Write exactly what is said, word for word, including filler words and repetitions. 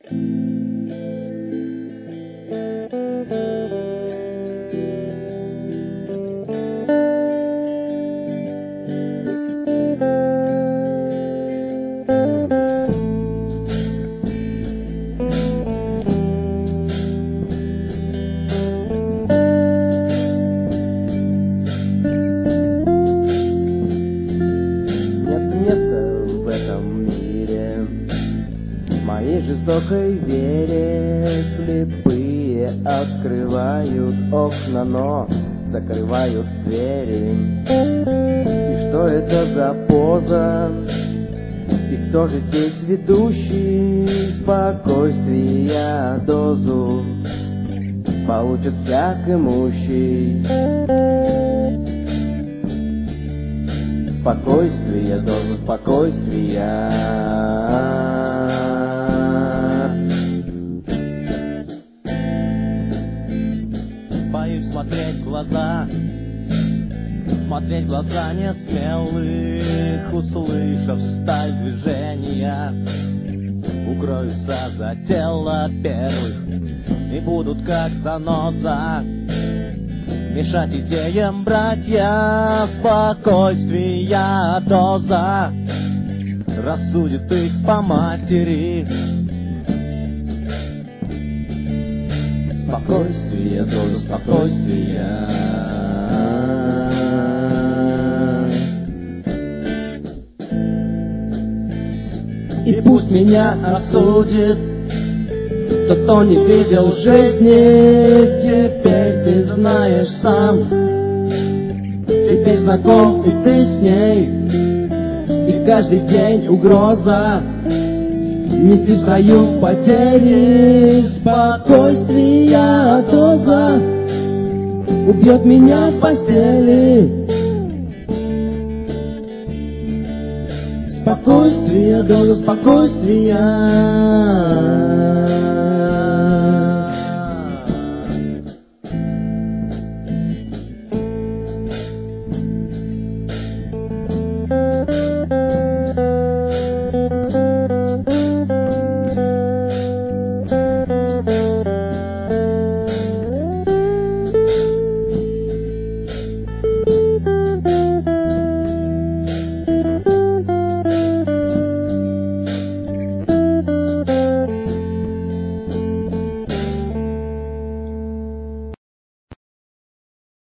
Моей жестокой вере слепые открывают окна, но закрывают двери. И что это за поза? И кто же здесь ведущий? Спокойствия дозу получит всяк имущий. Спокойствие, дозу спокойствия. Боюсь смотреть в глаза, смотреть в глаза несмелых, услышав сталь движения, укроются за тело первых и будут как заноза мешать идеям, братья. Спокойствия доза рассудит их по матери. Спокойствие, доза спокойствия. И пусть меня осудит тот, кто не видел жизни. Теперь ты знаешь сам, теперь знаком и ты с ней. И каждый день угроза нести в строю потери. Спокойствия доза убьет меня в постели. Спокойствие, доза спокойствия.